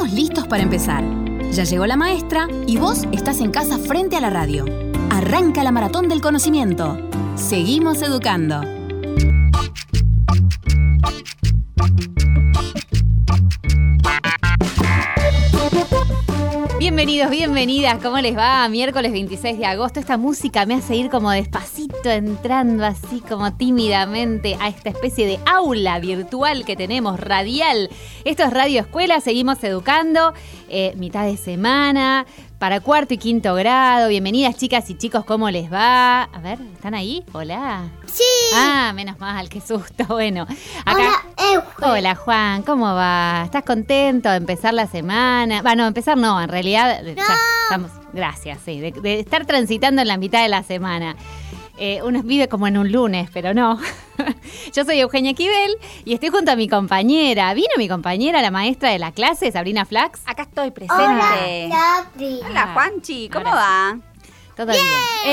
Estamos listos para empezar. Ya llegó la maestra y vos estás en casa frente a la radio. Arranca la maratón del conocimiento. Seguimos educando. Bienvenidos, bienvenidas, ¿cómo les va? Miércoles 26 de agosto, esta música me hace ir como despacito, entrando así como tímidamente a esta especie de aula virtual que tenemos, radial. Esto es Radio Escuela, seguimos educando, mitad de semana, para cuarto y quinto grado. Bienvenidas chicas y chicos, ¿cómo les va? A ver, ¿están ahí? Hola. Sí. Ah, menos mal, qué susto. Bueno, acá. Hola Juan, ¿cómo va? ¿Estás contento de empezar la semana? No, empezar no, en realidad no. Ya estamos, gracias, sí, de estar transitando en la mitad de la semana. Uno vive como en un lunes, pero no. Yo soy Eugenia Quibel y estoy junto a mi compañera. ¿Vino mi compañera, la maestra de la clase, Sabrina Flax? Acá estoy presente. Hola, Sabrina. Hola, Juanchi, ¿cómo Ahora va? Todo bien.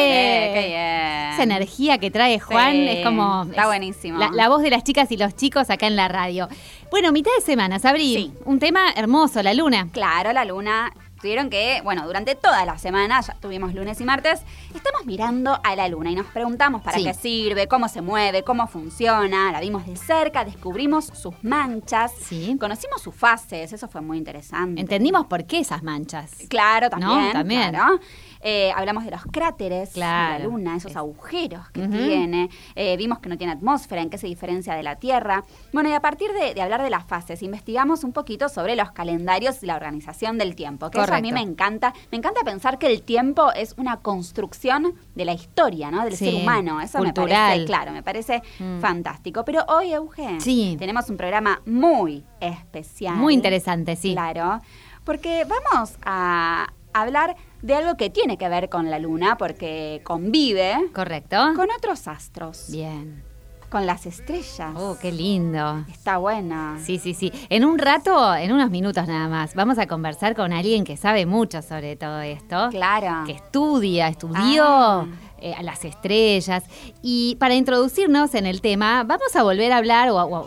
Qué bien. Esa energía que trae Juan Sí, es como... está buenísimo. La voz de las chicas y los chicos acá en la radio. Bueno, mitad de semana, Sabri. Sí. Un tema hermoso, la luna. Claro, la luna. Tuvieron que, durante toda la semana, ya tuvimos lunes y martes, estamos mirando a la luna y nos preguntamos para qué sirve, cómo se mueve, cómo funciona. La vimos de cerca, descubrimos sus manchas, conocimos sus fases, eso fue muy interesante. Entendimos por qué esas manchas. Claro, también. ¿No? También. Claro. Hablamos de los cráteres de la Luna, esos agujeros que tiene. Vimos que no tiene atmósfera, en qué se diferencia de la Tierra. Bueno, y a partir de hablar de las fases, investigamos un poquito sobre los calendarios y la organización del tiempo. Que eso a mí me encanta. Me encanta pensar que el tiempo es una construcción de la historia, ¿no? Del ser humano. Eso cultural. me parece fantástico. Pero hoy, Eugen, tenemos un programa muy especial. Muy interesante, sí. Claro, porque vamos a hablar de algo que tiene que ver con la luna, porque convive con otros astros. Bien. Con las estrellas. Oh, qué lindo. Está buena. Sí. En un rato, en unos minutos nada más, vamos a conversar con alguien que sabe mucho sobre todo esto. Claro. Que estudió a las estrellas. Y para introducirnos en el tema, vamos a volver a hablar,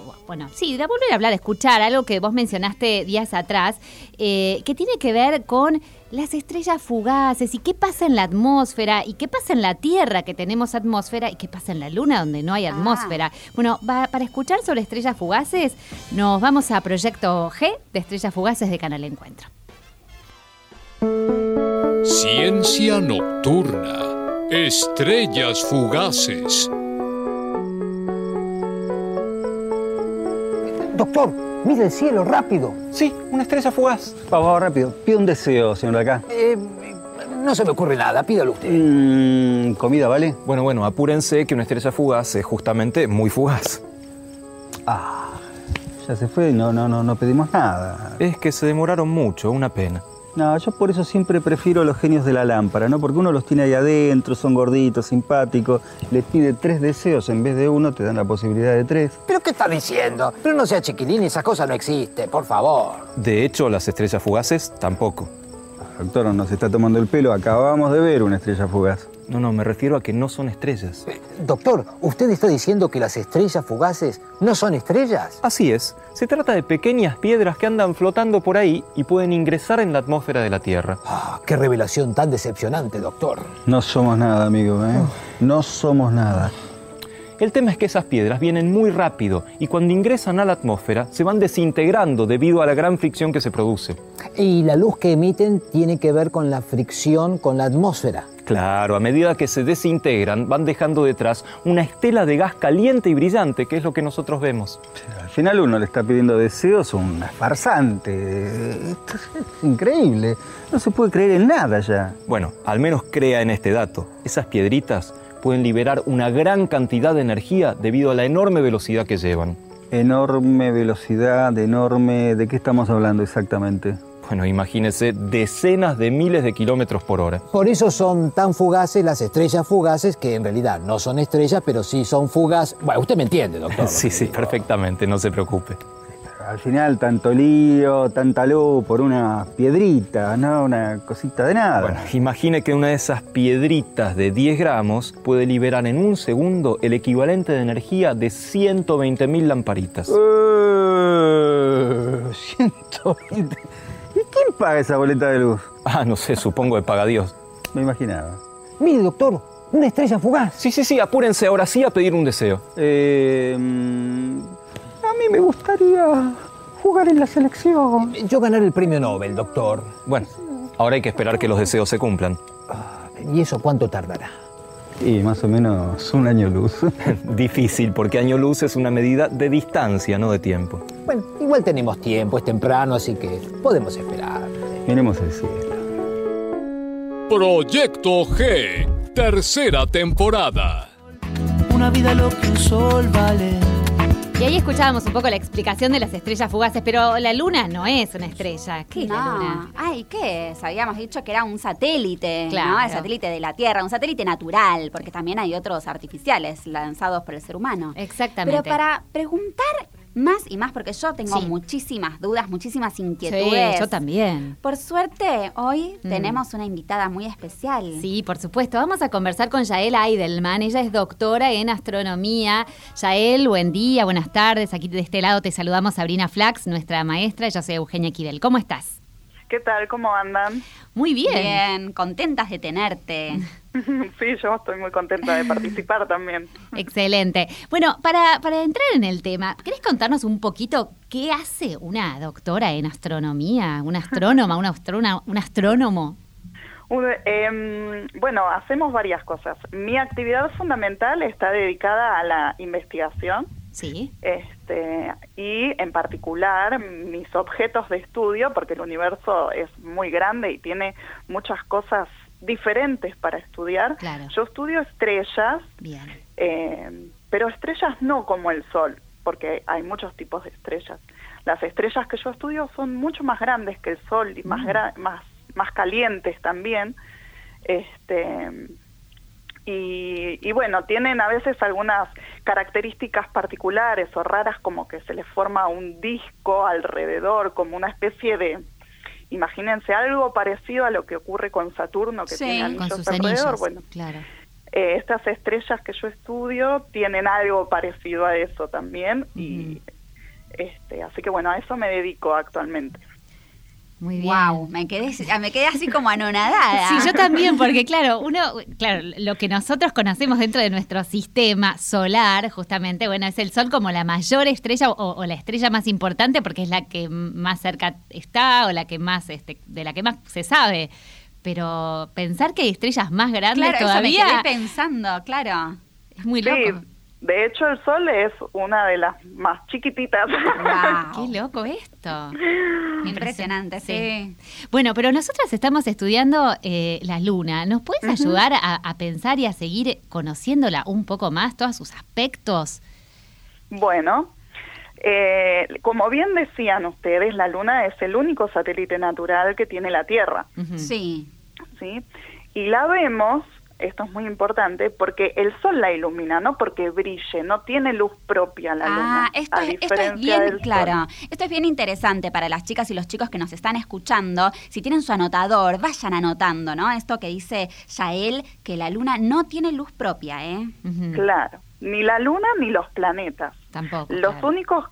escuchar algo que vos mencionaste días atrás, que tiene que ver con las estrellas fugaces y qué pasa en la atmósfera y qué pasa en la Tierra, que tenemos atmósfera, y qué pasa en la Luna, donde no hay atmósfera. Bueno, para escuchar sobre estrellas fugaces, nos vamos a Proyecto G de Estrellas Fugaces de Canal Encuentro. Ciencia nocturna. Estrellas fugaces. Doctor, mire el cielo, rápido. Sí, una estrella fugaz. Vamos, rápido. Pide un deseo, señor de acá. No se me ocurre nada, pídalo usted. ¿Comida, vale? Bueno, apúrense que una estrella fugaz es justamente muy fugaz. Ya se fue, no pedimos nada. Es que se demoraron mucho, una pena. No, yo por eso siempre prefiero los genios de la lámpara, ¿no? Porque uno los tiene ahí adentro, son gorditos, simpáticos, les pide 3 deseos en vez de 1, te dan la posibilidad de 3. ¿Pero qué está diciendo? Pero no sea chiquilín, esas cosas no existen, por favor. De hecho, las estrellas fugaces tampoco. Doctor, nos está tomando el pelo, acabamos de ver una estrella fugaz. No, me refiero a que no son estrellas. Doctor, ¿usted está diciendo que las estrellas fugaces no son estrellas? Así es. Se trata de pequeñas piedras que andan flotando por ahí y pueden ingresar en la atmósfera de la Tierra. ¡Qué revelación tan decepcionante, doctor! No somos nada, amigo, ¿eh? No somos nada. El tema es que esas piedras vienen muy rápido y cuando ingresan a la atmósfera se van desintegrando debido a la gran fricción que se produce. Y la luz que emiten tiene que ver con la fricción con la atmósfera. Claro, a medida que se desintegran, van dejando detrás una estela de gas caliente y brillante, que es lo que nosotros vemos. Al final uno le está pidiendo deseos a una farsante. Esto es increíble. No se puede creer en nada ya. Bueno, al menos crea en este dato. Esas piedritas pueden liberar una gran cantidad de energía debido a la enorme velocidad que llevan. Enorme velocidad, ¿de qué estamos hablando exactamente? Bueno, imagínese decenas de miles de kilómetros por hora. Por eso son tan fugaces las estrellas fugaces, que en realidad no son estrellas, pero sí son fugaces. Bueno, usted me entiende, doctor. Sí, perfectamente, no se preocupe. Al final, tanto lío, tanta luz por una piedrita, ¿no? Una cosita de nada. Bueno, imagine que una de esas piedritas de 10 gramos puede liberar en un segundo el equivalente de energía de 120.000 lamparitas. 120. paga esa boleta de luz? Ah, no sé, supongo que paga Dios. Me imaginaba. Mire, doctor, una estrella fugaz. Sí, apúrense ahora sí a pedir un deseo. A mí me gustaría jugar en la selección. Yo ganar el premio Nobel, doctor. Bueno, ahora hay que esperar que los deseos se cumplan. ¿Y eso cuánto tardará? Y más o menos un año luz. Difícil, porque año luz es una medida de distancia, no de tiempo. Bueno, igual tenemos tiempo, es temprano, así que podemos esperar. Miremos el cielo. Proyecto G, tercera temporada. Una vida lo que un sol vale. Y ahí escuchábamos un poco la explicación de las estrellas fugaces, pero la luna no es una estrella. ¿Qué es la luna? Ay, ¿qué es? Habíamos dicho que era un satélite, claro, ¿no? El satélite de la Tierra, un satélite natural, porque también hay otros artificiales lanzados por el ser humano. Exactamente. Pero para preguntar más y más, porque yo tengo muchísimas dudas, muchísimas inquietudes. Sí, yo también. Por suerte, hoy tenemos una invitada muy especial. Sí, por supuesto. Vamos a conversar con Yael Eidelman. Ella es doctora en astronomía. Yael, buen día, buenas tardes. Aquí de este lado te saludamos Sabrina Flax, nuestra maestra. Yo soy Eugenia Kidel. ¿Cómo estás? ¿Qué tal? ¿Cómo andan? Muy bien. Bien, contentas de tenerte. Sí, yo estoy muy contenta de participar también. Excelente. Bueno, para entrar en el tema, ¿querés contarnos un poquito qué hace una doctora en astronomía? ¿Una astrónoma, un astrónomo? Bueno, hacemos varias cosas. Mi actividad fundamental está dedicada a la investigación. Sí. Y en particular mis objetos de estudio, porque el universo es muy grande y tiene muchas cosas diferentes para estudiar. Claro. Yo estudio estrellas, pero estrellas no como el Sol, porque hay muchos tipos de estrellas. Las estrellas que yo estudio son mucho más grandes que el Sol y más calientes también. Y bueno, tienen a veces algunas características particulares o raras, como que se les forma un disco alrededor, como una especie de, imagínense, algo parecido a lo que ocurre con Saturno, que tiene anillos con sus alrededor. anillos, bueno, claro. Estas estrellas que yo estudio tienen algo parecido a eso también, y así que bueno, a eso me dedico actualmente. Muy bien. Wow, me quedé así como anonadada. Sí, yo también, porque claro, lo que nosotros conocemos dentro de nuestro sistema solar, justamente, bueno, es el Sol como la mayor estrella o la estrella más importante, porque es la que más cerca está o la que más, de la que más se sabe. Pero pensar que hay estrellas más grandes todavía. Eso me quedé pensando, claro. Es muy loco. Sí. De hecho, el Sol es una de las más chiquititas. Wow. Qué loco esto. Impresionante, sí. Bueno, pero nosotras estamos estudiando la Luna. ¿Nos puedes ayudar a pensar y a seguir conociéndola un poco más, todos sus aspectos? Bueno, como bien decían ustedes, la Luna es el único satélite natural que tiene la Tierra. Sí. ¿Sí? Y la vemos. Esto es muy importante porque el Sol la ilumina, no porque brille, no tiene luz propia la Luna. Esto es bien claro. Esto es bien interesante para las chicas y los chicos que nos están escuchando. Si tienen su anotador, vayan anotando, ¿no? Esto que dice Yael, que la Luna no tiene luz propia, ¿eh? Claro, ni la Luna ni los planetas. Tampoco. Los únicos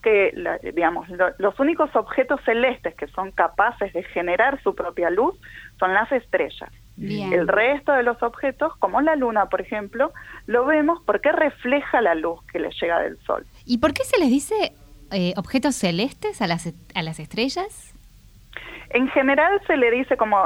los únicos objetos celestes que son capaces de generar su propia luz son las estrellas. Bien. El resto de los objetos, como la Luna, por ejemplo, lo vemos porque refleja la luz que le llega del Sol. ¿Y por qué se les dice objetos celestes a las estrellas? En general se le dice como...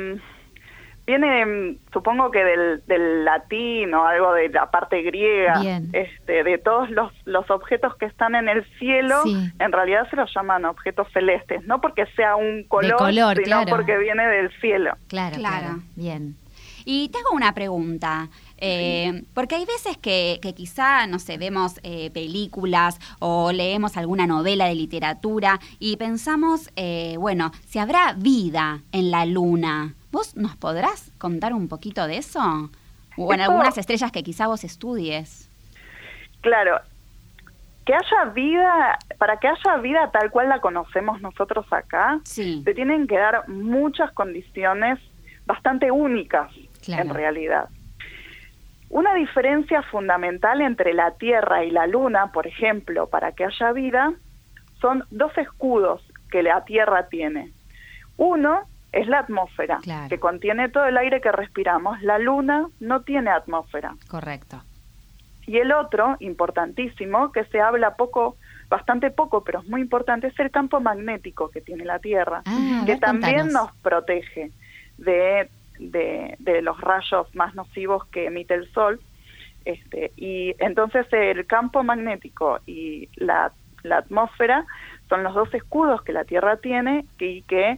viene, supongo que del latín o algo de la parte griega. Bien. De todos los objetos que están en el cielo, en realidad se los llaman objetos celestes, no porque sea un color, sino porque viene del cielo. Claro. Bien. Y te hago una pregunta, porque hay veces que quizá, no sé, vemos películas o leemos alguna novela de literatura y pensamos, bueno, si habrá vida en la Luna. ¿Vos nos podrás contar un poquito de eso? O en algunas estrellas que quizá vos estudies. Claro, que haya vida, para que haya vida tal cual la conocemos nosotros acá, se tienen que dar muchas condiciones bastante únicas, en realidad. Una diferencia fundamental entre la Tierra y la Luna, por ejemplo, para que haya vida, son dos escudos que la Tierra tiene. Uno es la atmósfera, que contiene todo el aire que respiramos. La Luna no tiene atmósfera. Correcto. Y el otro, importantísimo, que se habla bastante poco, pero es muy importante, es el campo magnético que tiene la Tierra, que también nos protege de los rayos más nocivos que emite el Sol. Y entonces el campo magnético y la atmósfera son los dos escudos que la Tierra tiene y que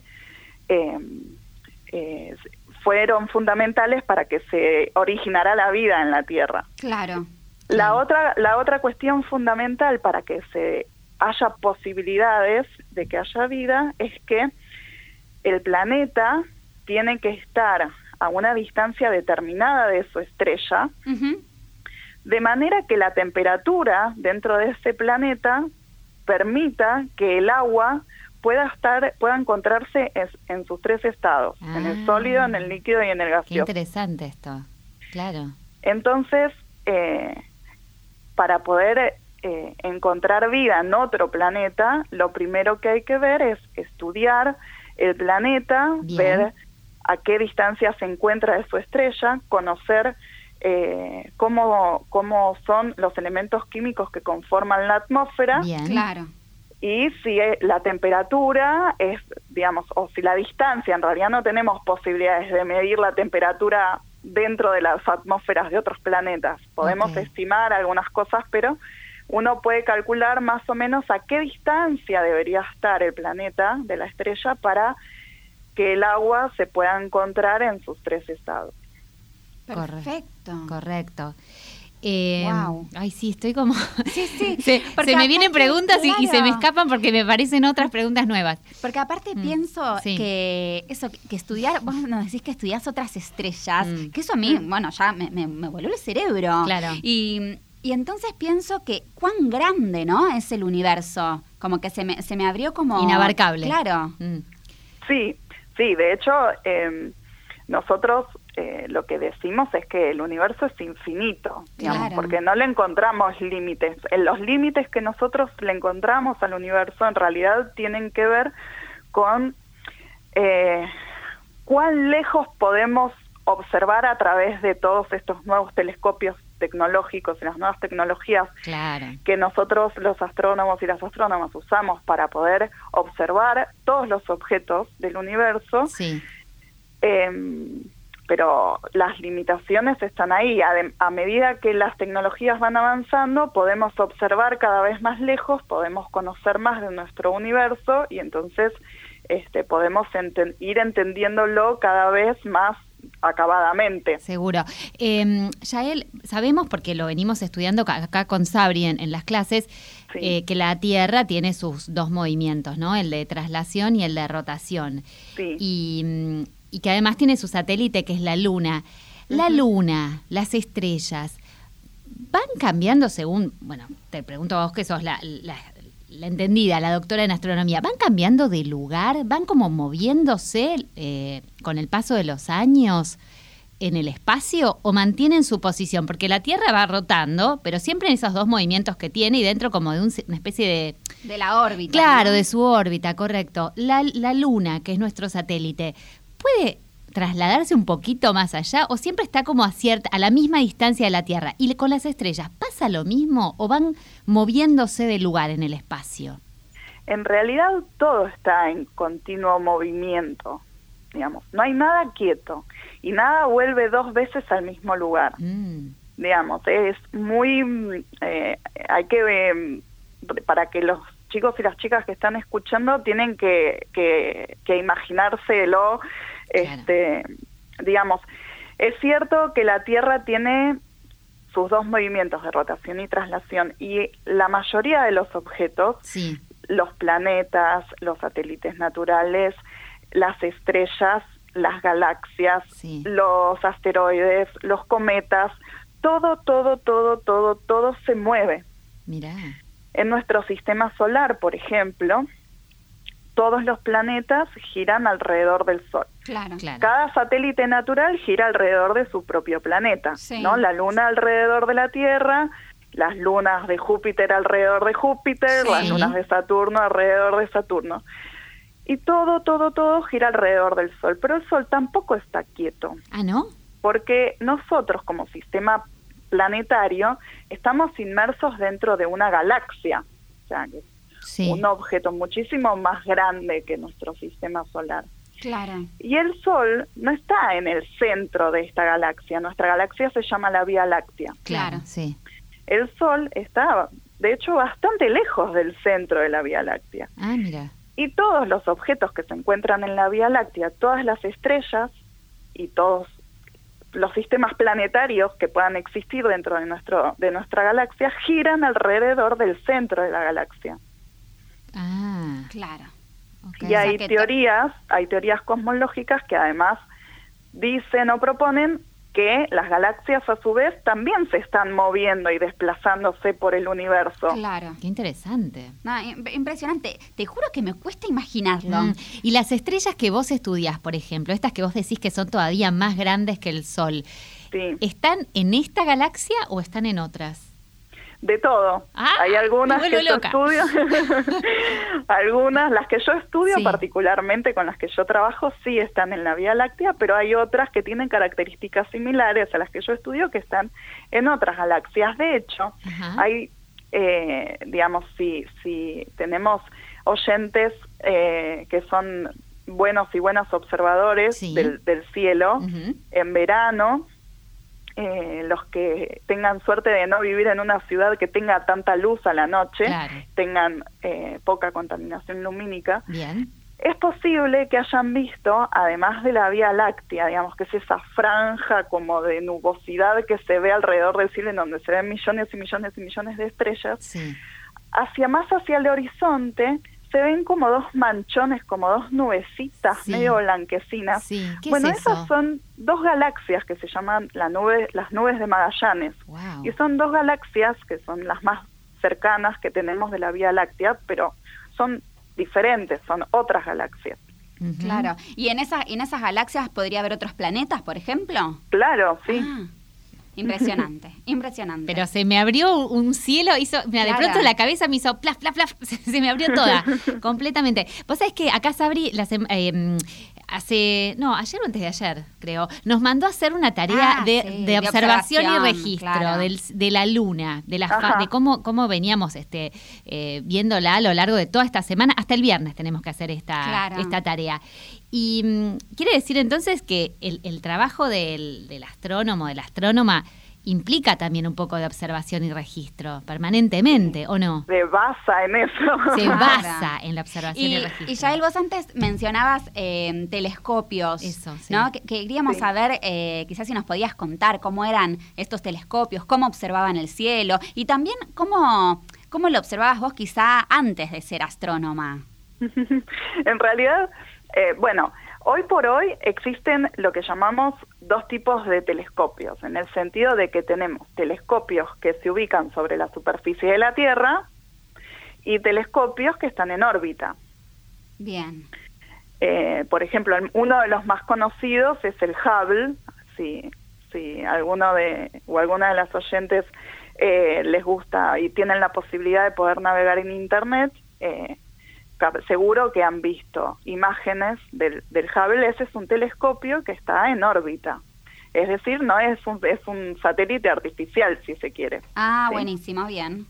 fueron fundamentales para que se originara la vida en la Tierra. Claro. La otra cuestión fundamental para que haya posibilidades de que haya vida es que el planeta tiene que estar a una distancia determinada de su estrella, de manera que la temperatura dentro de ese planeta permita que el agua pueda encontrarse en sus tres estados, en el sólido, en el líquido y en el gaseoso. Qué interesante esto, claro. Entonces, para poder encontrar vida en otro planeta, lo primero que hay que ver es estudiar el planeta, ver a qué distancia se encuentra de su estrella, conocer cómo son los elementos químicos que conforman la atmósfera. Bien. Claro. Y si la temperatura es, digamos, o si la distancia, en realidad no tenemos posibilidades de medir la temperatura dentro de las atmósferas de otros planetas. Podemos estimar algunas cosas, pero uno puede calcular más o menos a qué distancia debería estar el planeta de la estrella para que el agua se pueda encontrar en sus tres estados. Perfecto. Correcto. Wow. Ay, sí, estoy como... Sí. se me vienen preguntas y se me escapan porque me parecen otras preguntas nuevas. Porque aparte pienso que estudiar, vos nos decís que estudiás otras estrellas, que eso a mí, bueno, ya me voló el cerebro. Claro. Y entonces pienso que cuán grande, ¿no?, es el universo. Como que se me abrió como... Inabarcable. Claro. Sí, de hecho, nosotros... lo que decimos es que el universo es infinito, digamos, porque no le encontramos límites. Los límites que nosotros le encontramos al universo en realidad tienen que ver con cuán lejos podemos observar a través de todos estos nuevos telescopios tecnológicos y las nuevas tecnologías que nosotros los astrónomos y las astrónomas usamos para poder observar todos los objetos del universo. Pero las limitaciones están ahí. A medida que las tecnologías van avanzando, podemos observar cada vez más lejos, podemos conocer más de nuestro universo y entonces podemos ir entendiéndolo cada vez más acabadamente. Seguro. Yael, sabemos, porque lo venimos estudiando acá con Sabri en las clases, que la Tierra tiene sus dos movimientos, ¿no? El de traslación y el de rotación. Y que además tiene su satélite, que es la Luna. La Luna, las estrellas, ¿van cambiando según, bueno, te pregunto a vos que sos la entendida, la doctora en astronomía, ¿van cambiando de lugar? ¿Van como moviéndose con el paso de los años en el espacio o mantienen su posición? Porque la Tierra va rotando, pero siempre en esos dos movimientos que tiene y dentro como de una especie de... De la órbita. Claro, ¿no? de su órbita, correcto. La Luna, que es nuestro satélite, ¿puede trasladarse un poquito más allá o siempre está como a la misma distancia de la Tierra? Y con las estrellas, ¿pasa lo mismo o van moviéndose de lugar en el espacio? En realidad todo está en continuo movimiento, digamos. No hay nada quieto y nada vuelve dos veces al mismo lugar. Digamos, es muy... hay que... para que los chicos y las chicas que están escuchando tienen que imaginárselo. Digamos, es cierto que la Tierra tiene sus dos movimientos de rotación y traslación y la mayoría de los objetos, los planetas, los satélites naturales, las estrellas, las galaxias, los asteroides, los cometas, todo se mueve. Mirá. En nuestro sistema solar, por ejemplo, todos los planetas giran alrededor del Sol. Claro. Cada satélite natural gira alrededor de su propio planeta, ¿no? La Luna alrededor de la Tierra, las lunas de Júpiter alrededor de Júpiter, las lunas de Saturno alrededor de Saturno. y todo gira alrededor del Sol, pero el Sol tampoco está quieto. ¿Ah, no? Porque nosotros como sistema planetario estamos inmersos dentro de una galaxia, o sea, que es un objeto muchísimo más grande que nuestro sistema solar. Claro. Y el Sol no está en el centro de esta galaxia, nuestra galaxia se llama la Vía Láctea. Claro, sí. El Sol está, de hecho, bastante lejos del centro de la Vía Láctea. Ah, mira. Y todos los objetos que se encuentran en la Vía Láctea, todas las estrellas y todos los sistemas planetarios que puedan existir dentro de nuestra galaxia giran alrededor del centro de la galaxia. Ah, claro. Okay. Y hay teorías cosmológicas que además dicen o proponen que las galaxias a su vez también se están moviendo y desplazándose por el universo. Claro. Qué interesante. No, impresionante. Te juro que me cuesta imaginarlo. Y las estrellas que vos estudiás, por ejemplo, estas que vos decís que son todavía más grandes que el Sol, ¿están en esta galaxia o están en otras? De todo. Hay algunas que yo estudio, algunas, las que yo estudio particularmente, con las que yo trabajo, sí están en la Vía Láctea, pero hay otras que tienen características similares a las que yo estudio que están en otras galaxias. De hecho, hay, digamos, si tenemos oyentes que son buenos y buenas observadores del cielo, en verano, los que tengan suerte de no vivir en una ciudad que tenga tanta luz a la noche, tengan poca contaminación lumínica, es posible que hayan visto, además de la Vía Láctea, digamos que es esa franja como de nubosidad que se ve alrededor del cielo, en donde se ven millones y millones y millones de estrellas, hacia el horizonte se ven como dos manchones, como dos nubecitas medio blanquecinas. Bueno, esas son dos galaxias que se llaman las nubes de Magallanes. Y son dos galaxias que son las más cercanas que tenemos de la Vía Láctea, pero son diferentes, son otras galaxias. Claro. ¿Y en esas galaxias podría haber otros planetas, por ejemplo? Claro, sí. Impresionante, impresionante. Pero se me abrió un cielo, de pronto la cabeza me hizo plaf, plaf, plaf, se me abrió toda, completamente. Vos sabés que acá Sabri, ayer o antes de ayer, creo, nos mandó a hacer una tarea de observación y registro de la luna, de cómo veníamos viéndola a lo largo de toda esta semana. Hasta el viernes tenemos que hacer esta tarea. Y quiere decir entonces que el trabajo del astrónomo, de la astrónoma, implica también un poco de observación y registro permanentemente, ¿o no? Se basa en eso. Se basa en la observación y registro. Y Yael, vos antes mencionabas telescopios, ¿no? Que queríamos saber, quizás si nos podías contar cómo eran estos telescopios, cómo observaban el cielo, y también cómo lo observabas vos quizá antes de ser astrónoma. En realidad, hoy por hoy existen lo que llamamos dos tipos de telescopios, en el sentido de que tenemos telescopios que se ubican sobre la superficie de la Tierra y telescopios que están en órbita. Bien. Por ejemplo, uno de los más conocidos es el Hubble. Si alguna de las oyentes les gusta y tienen la posibilidad de poder navegar en Internet, seguro que han visto imágenes del Hubble. Ese es un telescopio que está en órbita. Es decir, no es un satélite artificial, si se quiere. Ah, ¿sí? Buenísimo, bien.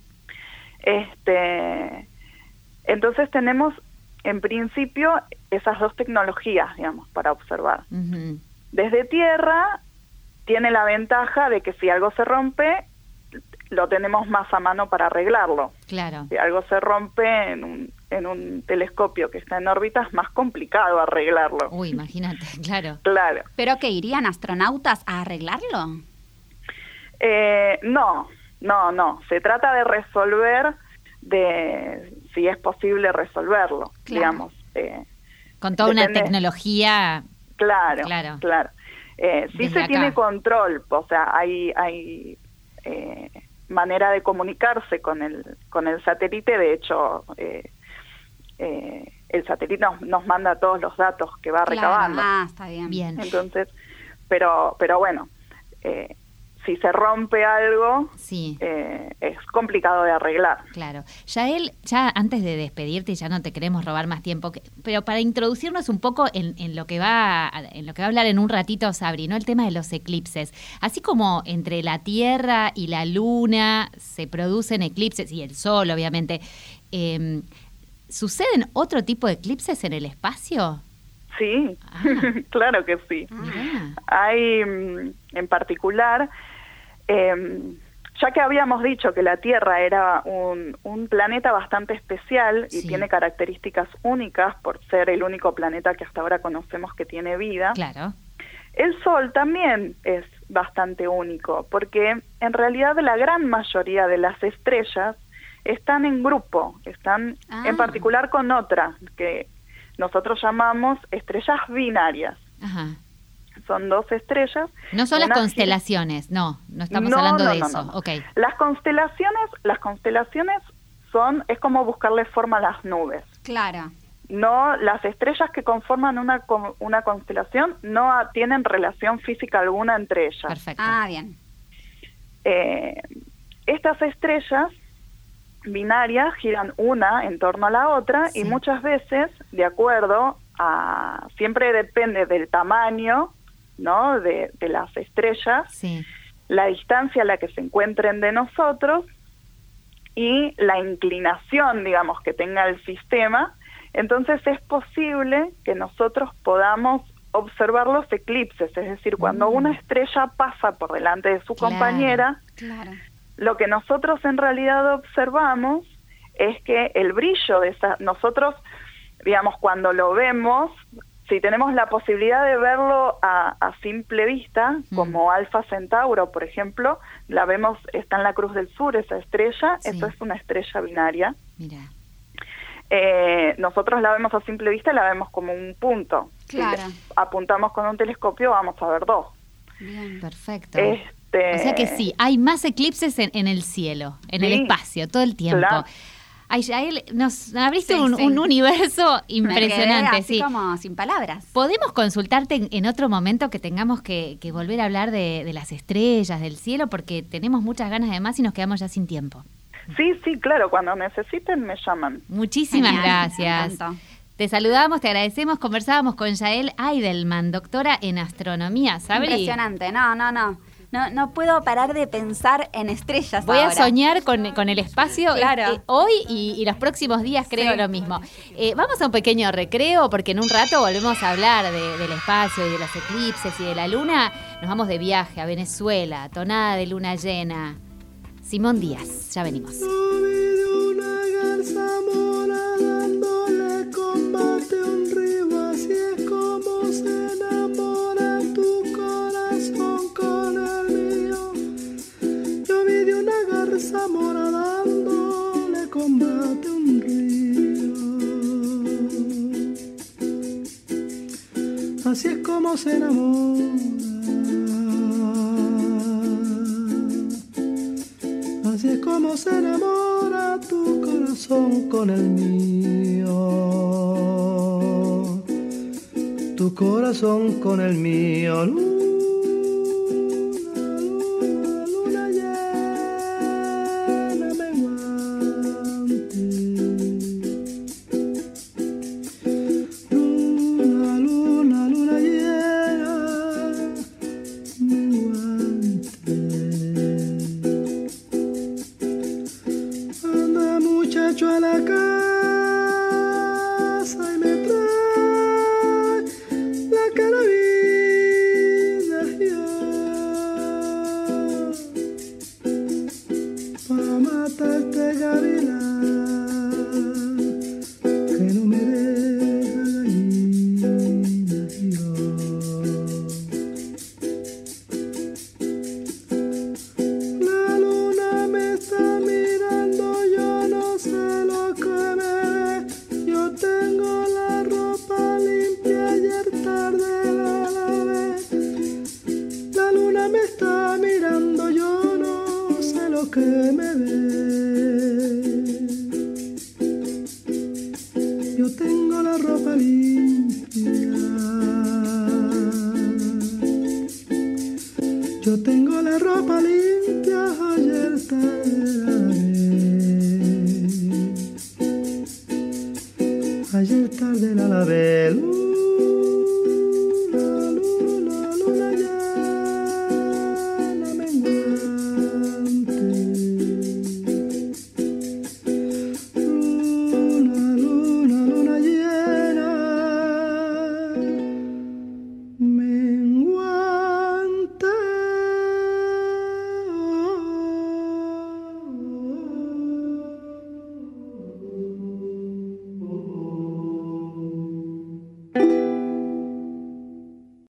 Entonces tenemos, en principio, esas dos tecnologías, digamos, para observar. Desde Tierra tiene la ventaja de que si algo se rompe, lo tenemos más a mano para arreglarlo. Claro. Si algo se rompe en un telescopio que está en órbita, es más complicado arreglarlo. Uy, imagínate, claro. Claro. ¿Pero que irían astronautas a arreglarlo? No. Se trata de resolver, si es posible resolverlo, digamos. Con toda una tecnología. Claro. Sí se tiene control, o sea, hay manera de comunicarse con el satélite. De hecho, el satélite nos manda todos los datos que va recabando. Está bien. Entonces, pero bueno, si se rompe algo, sí, es complicado de arreglar. Claro. Yael, ya antes de despedirte, ya no te queremos robar más tiempo, pero para introducirnos un poco en lo que va a hablar en un ratito Sabri, ¿no? El tema de los eclipses. Así como entre la Tierra y la Luna se producen eclipses, y el Sol, obviamente, ¿suceden otro tipo de eclipses en el espacio? Sí, claro que sí. Hay, en particular, ya que habíamos dicho que la Tierra era un planeta bastante especial y tiene características únicas por ser el único planeta que hasta ahora conocemos que tiene vida, claro, el Sol también es bastante único, porque en realidad la gran mayoría de las estrellas están en grupo, están en particular con otra que nosotros llamamos estrellas binarias. Ajá. Son 2 estrellas. No son las constelaciones, no estamos hablando de eso. No. Okay. Las constelaciones es como buscarle forma a las nubes. Claro. No, las estrellas que conforman una constelación no tienen relación física alguna entre ellas. Perfecto. Bien. Estas estrellas binarias giran una en torno a la otra y muchas veces, de acuerdo a, siempre depende del tamaño, ¿no? de las estrellas, la distancia a la que se encuentren de nosotros y la inclinación, digamos, que tenga el sistema. Entonces es posible que nosotros podamos observar los eclipses, es decir, cuando una estrella pasa por delante de su compañera, lo que nosotros en realidad observamos es que el brillo de nosotros, digamos, cuando lo vemos, si tenemos la posibilidad de verlo a simple vista, como Alfa Centauro, por ejemplo, la vemos, está en la Cruz del Sur, esa estrella, eso es una estrella binaria. Mira. Nosotros la vemos a simple vista y la vemos como un punto. Claro. Si apuntamos con un telescopio vamos a ver 2. Bien. Perfecto. O sea que sí, hay más eclipses en el cielo, en el espacio, todo el tiempo. Claro. Ay, Yael, nos abriste un universo impresionante. Me quedé así como sin palabras. ¿Podemos consultarte en otro momento que tengamos que volver a hablar de las estrellas, del cielo? Porque tenemos muchas ganas de más y nos quedamos ya sin tiempo. Sí, claro, cuando necesiten me llaman. Muchísimas gracias. Te saludamos, te agradecemos. Conversábamos con Yael Eidelman, doctora en astronomía. ¿Sabri? Impresionante, no puedo parar de pensar en estrellas. Voy a soñar con el espacio hoy y los próximos días, creo lo mismo. Vamos a un pequeño recreo porque en un rato volvemos a hablar del espacio y de los eclipses y de la luna. Nos vamos de viaje a Venezuela, tonada de luna llena. Simón Díaz, ya venimos. Zamora dándole combate a un río. Así es como se enamora. Así es como se enamora tu corazón con el mío. Tu corazón con el mío. Yo tengo la ropa ayer tarde la lavé.